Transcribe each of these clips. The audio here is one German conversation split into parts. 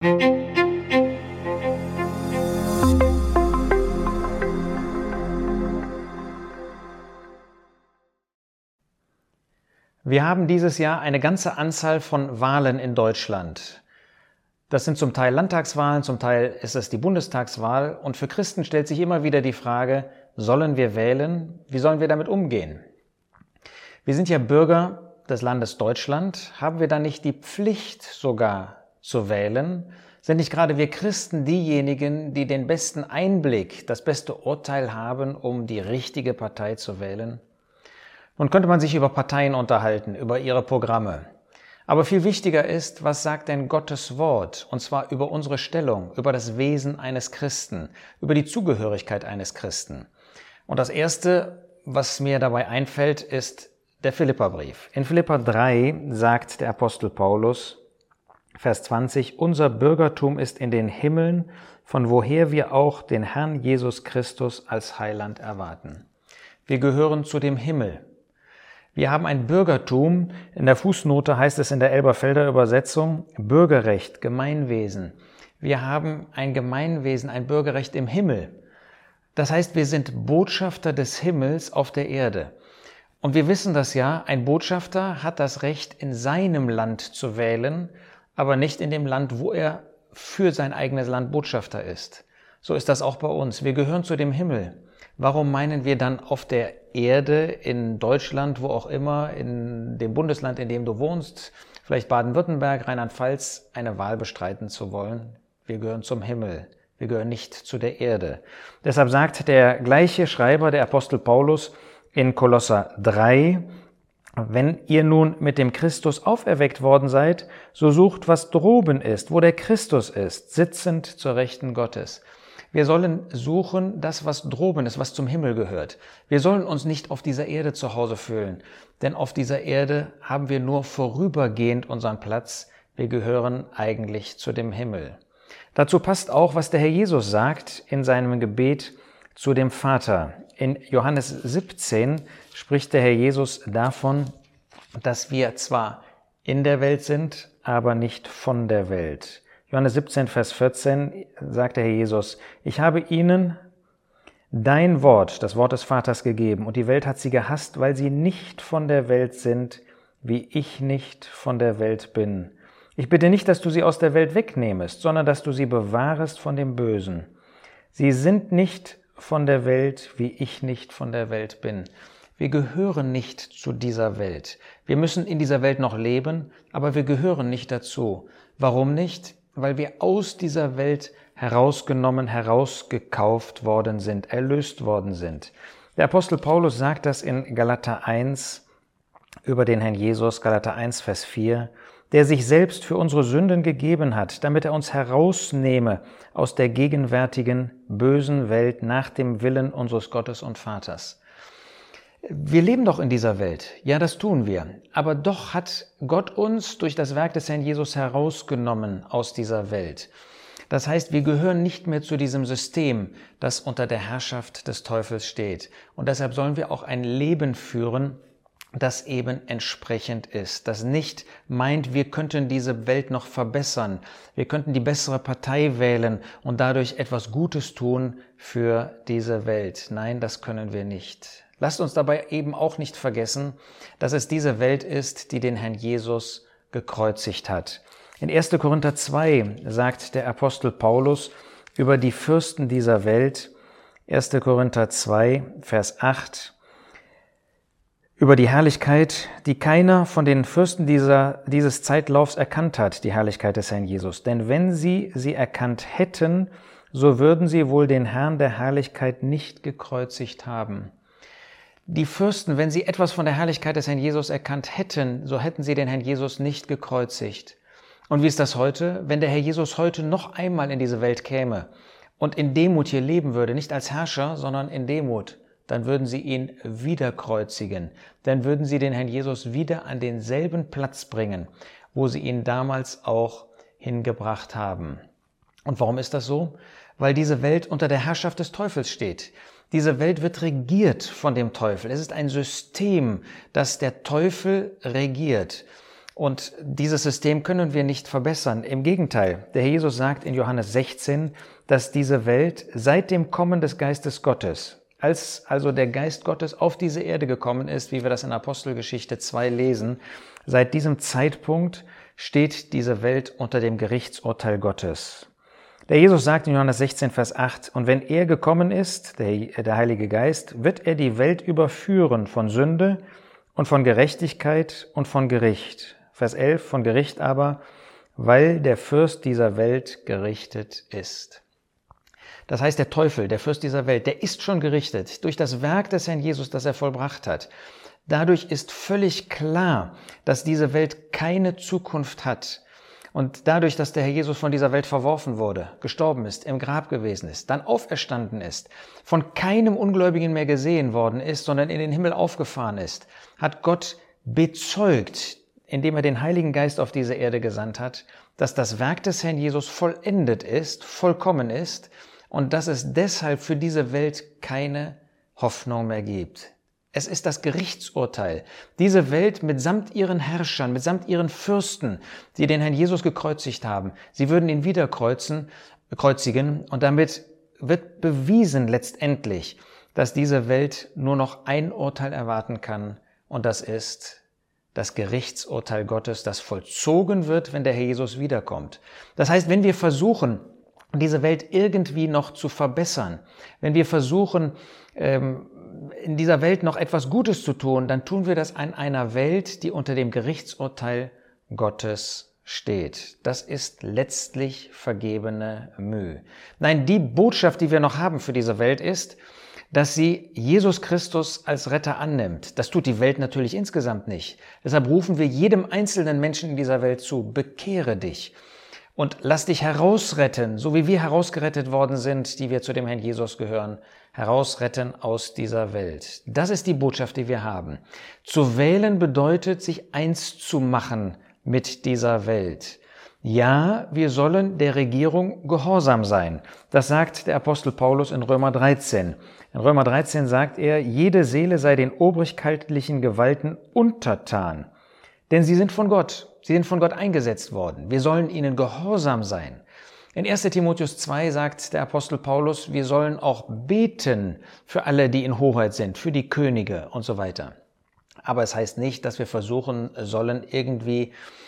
Wir haben dieses Jahr eine ganze Anzahl von Wahlen in Deutschland. Das sind zum Teil Landtagswahlen, zum Teil ist es die Bundestagswahl. Und für Christen stellt sich immer wieder die Frage, sollen wir wählen? Wie sollen wir damit umgehen? Wir sind ja Bürger des Landes Deutschland. Haben wir dann nicht die Pflicht sogar zu wählen? Sind nicht gerade wir Christen diejenigen, die den besten Einblick, das beste Urteil haben, um die richtige Partei zu wählen? Nun könnte man sich über Parteien unterhalten, über ihre Programme. Aber viel wichtiger ist, was sagt denn Gottes Wort? Und zwar über unsere Stellung, über das Wesen eines Christen, über die Zugehörigkeit eines Christen. Und das Erste, was mir dabei einfällt, ist der Philipperbrief. In Philipper 3 sagt der Apostel Paulus, Vers 20, unser Bürgertum ist in den Himmeln, von woher wir auch den Herrn Jesus Christus als Heiland erwarten. Wir gehören zu dem Himmel. Wir haben ein Bürgertum, in der Fußnote heißt es in der Elberfelder Übersetzung, Bürgerrecht, Gemeinwesen. Wir haben ein Gemeinwesen, ein Bürgerrecht im Himmel. Das heißt, wir sind Botschafter des Himmels auf der Erde. Und wir wissen das ja, ein Botschafter hat das Recht, in seinem Land zu wählen, aber nicht in dem Land, wo er für sein eigenes Land Botschafter ist. So ist das auch bei uns. Wir gehören zu dem Himmel. Warum meinen wir dann auf der Erde, in Deutschland, wo auch immer, in dem Bundesland, in dem du wohnst, vielleicht Baden-Württemberg, Rheinland-Pfalz, eine Wahl bestreiten zu wollen? Wir gehören zum Himmel. Wir gehören nicht zu der Erde. Deshalb sagt der gleiche Schreiber, der Apostel Paulus, in Kolosser 3, wenn ihr nun mit dem Christus auferweckt worden seid, so sucht, was droben ist, wo der Christus ist, sitzend zur Rechten Gottes. Wir sollen suchen das, was droben ist, was zum Himmel gehört. Wir sollen uns nicht auf dieser Erde zu Hause fühlen, denn auf dieser Erde haben wir nur vorübergehend unseren Platz. Wir gehören eigentlich zu dem Himmel. Dazu passt auch, was der Herr Jesus sagt in seinem Gebet zu dem Vater. In Johannes 17 spricht der Herr Jesus davon, dass wir zwar in der Welt sind, aber nicht von der Welt. Johannes 17, Vers 14 sagt der Herr Jesus, ich habe ihnen dein Wort, das Wort des Vaters gegeben, und die Welt hat sie gehasst, weil sie nicht von der Welt sind, wie ich nicht von der Welt bin. Ich bitte nicht, dass du sie aus der Welt wegnehmest, sondern dass du sie bewahrest von dem Bösen. Sie sind nicht von der Welt, wie ich nicht von der Welt bin. Wir gehören nicht zu dieser Welt. Wir müssen in dieser Welt noch leben, aber wir gehören nicht dazu. Warum nicht? Weil wir aus dieser Welt herausgenommen, herausgekauft worden sind, erlöst worden sind. Der Apostel Paulus sagt das in Galater 1 über den Herrn Jesus, Galater 1, Vers 4, der sich selbst für unsere Sünden gegeben hat, damit er uns herausnehme aus der gegenwärtigen bösen Welt nach dem Willen unseres Gottes und Vaters. Wir leben doch in dieser Welt, ja, das tun wir, aber doch hat Gott uns durch das Werk des Herrn Jesus herausgenommen aus dieser Welt. Das heißt, wir gehören nicht mehr zu diesem System, das unter der Herrschaft des Teufels steht. Und deshalb sollen wir auch ein Leben führen, das eben entsprechend ist, das nicht meint, wir könnten diese Welt noch verbessern, wir könnten die bessere Partei wählen und dadurch etwas Gutes tun für diese Welt. Nein, das können wir nicht. Lasst uns dabei eben auch nicht vergessen, dass es diese Welt ist, die den Herrn Jesus gekreuzigt hat. In 1. Korinther 2 sagt der Apostel Paulus über die Fürsten dieser Welt, 1. Korinther 2, Vers 8, über die Herrlichkeit, die keiner von den Fürsten dieses Zeitlaufs erkannt hat, die Herrlichkeit des Herrn Jesus. Denn wenn sie erkannt hätten, so würden sie wohl den Herrn der Herrlichkeit nicht gekreuzigt haben. Die Fürsten, wenn sie etwas von der Herrlichkeit des Herrn Jesus erkannt hätten, so hätten sie den Herrn Jesus nicht gekreuzigt. Und wie ist das heute? Wenn der Herr Jesus heute noch einmal in diese Welt käme und in Demut hier leben würde, nicht als Herrscher, sondern in Demut, dann würden sie ihn wieder kreuzigen. Dann würden sie den Herrn Jesus wieder an denselben Platz bringen, wo sie ihn damals auch hingebracht haben. Und warum ist das so? Weil diese Welt unter der Herrschaft des Teufels steht. Diese Welt wird regiert von dem Teufel. Es ist ein System, das der Teufel regiert. Und dieses System können wir nicht verbessern. Im Gegenteil, der Herr Jesus sagt in Johannes 16, dass diese Welt seit dem Kommen des Geistes Gottes, als also der Geist Gottes auf diese Erde gekommen ist, wie wir das in Apostelgeschichte 2 lesen, seit diesem Zeitpunkt steht diese Welt unter dem Gerichtsurteil Gottes. Der Jesus sagt in Johannes 16, Vers 8, und wenn er gekommen ist, der Heilige Geist, wird er die Welt überführen von Sünde und von Gerechtigkeit und von Gericht. Vers 11, von Gericht aber, weil der Fürst dieser Welt gerichtet ist. Das heißt, der Teufel, der Fürst dieser Welt, der ist schon gerichtet durch das Werk des Herrn Jesus, das er vollbracht hat. Dadurch ist völlig klar, dass diese Welt keine Zukunft hat. Und dadurch, dass der Herr Jesus von dieser Welt verworfen wurde, gestorben ist, im Grab gewesen ist, dann auferstanden ist, von keinem Ungläubigen mehr gesehen worden ist, sondern in den Himmel aufgefahren ist, hat Gott bezeugt, indem er den Heiligen Geist auf diese Erde gesandt hat, dass das Werk des Herrn Jesus vollendet ist, vollkommen ist und dass es deshalb für diese Welt keine Hoffnung mehr gibt. Es ist das Gerichtsurteil. Diese Welt mitsamt ihren Herrschern, mitsamt ihren Fürsten, die den Herrn Jesus gekreuzigt haben, sie würden ihn wieder kreuzigen und damit wird bewiesen letztendlich, dass diese Welt nur noch ein Urteil erwarten kann und das ist das Gerichtsurteil Gottes, das vollzogen wird, wenn der Herr Jesus wiederkommt. Das heißt, wenn wir versuchen, diese Welt irgendwie noch zu verbessern, wenn wir versuchen, in dieser Welt noch etwas Gutes zu tun, dann tun wir das in einer Welt, die unter dem Gerichtsurteil Gottes steht. Das ist letztlich vergebene Mühe. Nein, die Botschaft, die wir noch haben für diese Welt ist, dass sie Jesus Christus als Retter annimmt. Das tut die Welt natürlich insgesamt nicht. Deshalb rufen wir jedem einzelnen Menschen in dieser Welt zu, bekehre dich und lass dich herausretten, so wie wir herausgerettet worden sind, die wir zu dem Herrn Jesus gehören, herausretten aus dieser Welt. Das ist die Botschaft, die wir haben. Zu wählen bedeutet, sich eins zu machen mit dieser Welt. Ja, wir sollen der Regierung gehorsam sein. Das sagt der Apostel Paulus in Römer 13. In Römer 13 sagt er, jede Seele sei den obrigkeitlichen Gewalten untertan, denn sie sind von Gott. Sie sind von Gott eingesetzt worden. Wir sollen ihnen gehorsam sein. In 1. Timotheus 2 sagt der Apostel Paulus, wir sollen auch beten für alle, die in Hoheit sind, für die Könige und so weiter. Aber es heißt nicht, dass wir versuchen sollen, irgendwie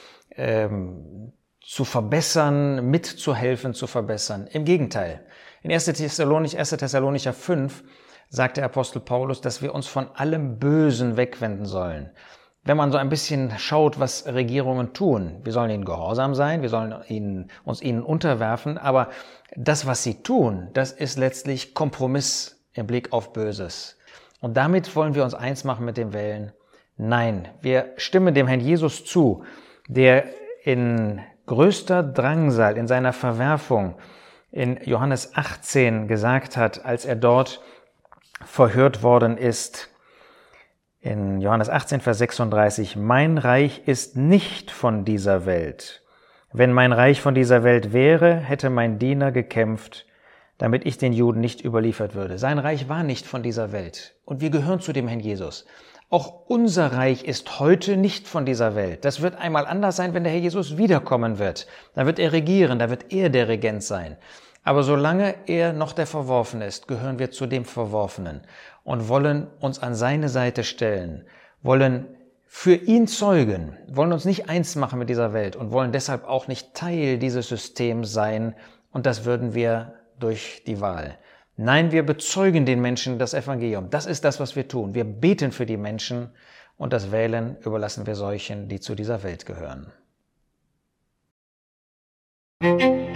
zu verbessern, mitzuhelfen, zu verbessern. Im Gegenteil. In 1. Thessalonicher 5 sagt der Apostel Paulus, dass wir uns von allem Bösen wegwenden sollen. Wenn man so ein bisschen schaut, was Regierungen tun, wir sollen ihnen gehorsam sein, wir sollen uns ihnen unterwerfen, aber das, was sie tun, das ist letztlich Kompromiss im Blick auf Böses. Und damit wollen wir uns eins machen mit dem Wählen. Nein, wir stimmen dem Herrn Jesus zu, der in größter Drangsal, in seiner Verwerfung in Johannes 18 gesagt hat, als er dort verhört worden ist, in Johannes 18, Vers 36, mein Reich ist nicht von dieser Welt. Wenn mein Reich von dieser Welt wäre, hätte mein Diener gekämpft, damit ich den Juden nicht überliefert würde. Sein Reich war nicht von dieser Welt. Und wir gehören zu dem Herrn Jesus. Auch unser Reich ist heute nicht von dieser Welt. Das wird einmal anders sein, wenn der Herr Jesus wiederkommen wird. Da wird er regieren, da wird er der Regent sein. Aber solange er noch der Verworfene ist, gehören wir zu dem Verworfenen und wollen uns an seine Seite stellen, wollen für ihn zeugen, wollen uns nicht eins machen mit dieser Welt und wollen deshalb auch nicht Teil dieses Systems sein. Und das würden wir durch die Wahl. Nein, wir bezeugen den Menschen das Evangelium. Das ist das, was wir tun. Wir beten für die Menschen und das Wählen überlassen wir solchen, die zu dieser Welt gehören.